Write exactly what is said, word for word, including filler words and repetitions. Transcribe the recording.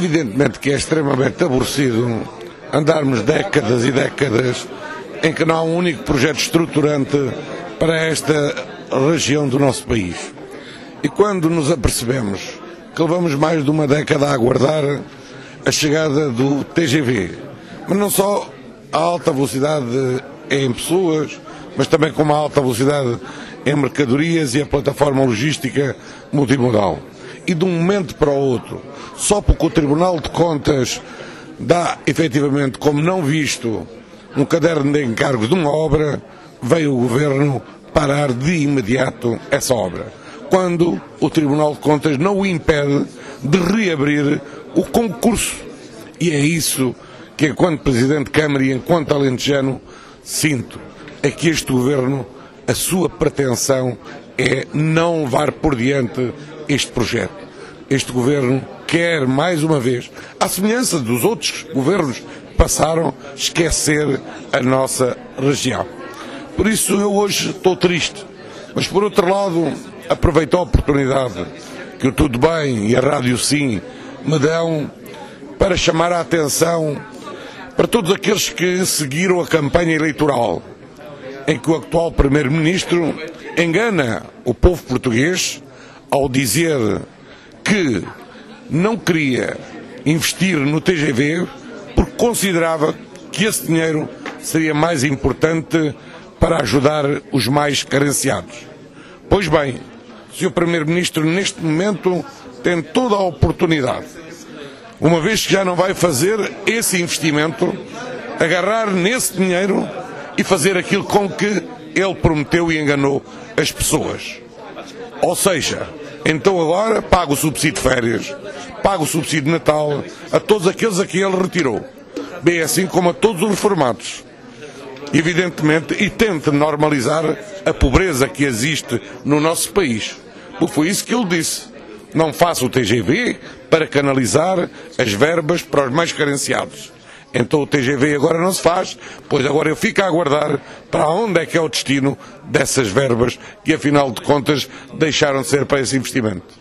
Evidentemente que é extremamente aborrecido andarmos décadas e décadas em que não há um único projeto estruturante para esta região do nosso país. E quando nos apercebemos que levamos mais de uma década a aguardar a chegada do T G V, mas não só a alta velocidade em pessoas, mas também com uma alta velocidade em mercadorias e a plataforma logística multimodal. E de um momento para o outro, só porque o Tribunal de Contas dá efetivamente como não visto um caderno de encargos de uma obra, veio o Governo parar de imediato essa obra, quando o Tribunal de Contas não o impede de reabrir o concurso. E é isso que, enquanto Presidente de Câmara e enquanto alentejano, sinto. É que este Governo, a sua pretensão é não levar por diante este projeto. Este Governo quer, mais uma vez, à semelhança dos outros governos que passaram, esquecer a nossa região. Por isso eu hoje estou triste, mas por outro lado aproveito a oportunidade que o Tudo Bem e a Rádio Sim me dão para chamar a atenção para todos aqueles que seguiram a campanha eleitoral em que o atual Primeiro-Ministro engana o povo português ao dizer que não queria investir no T G V porque considerava que esse dinheiro seria mais importante para ajudar os mais carenciados. Pois bem, o senhor Primeiro-Ministro neste momento tem toda a oportunidade, uma vez que já não vai fazer esse investimento, agarrar nesse dinheiro e fazer aquilo com que ele prometeu e enganou as pessoas. Ou seja, então agora paga o subsídio de férias, paga o subsídio de Natal a todos aqueles a que ele retirou, bem assim como a todos os reformados. Evidentemente, e tente normalizar a pobreza que existe no nosso país. Porque foi isso que ele disse. Não faça o T G V para canalizar as verbas para os mais carenciados. Então o T G V agora não se faz, pois agora eu fico a aguardar para onde é que é o destino dessas verbas que, afinal de contas, deixaram de ser para esse investimento.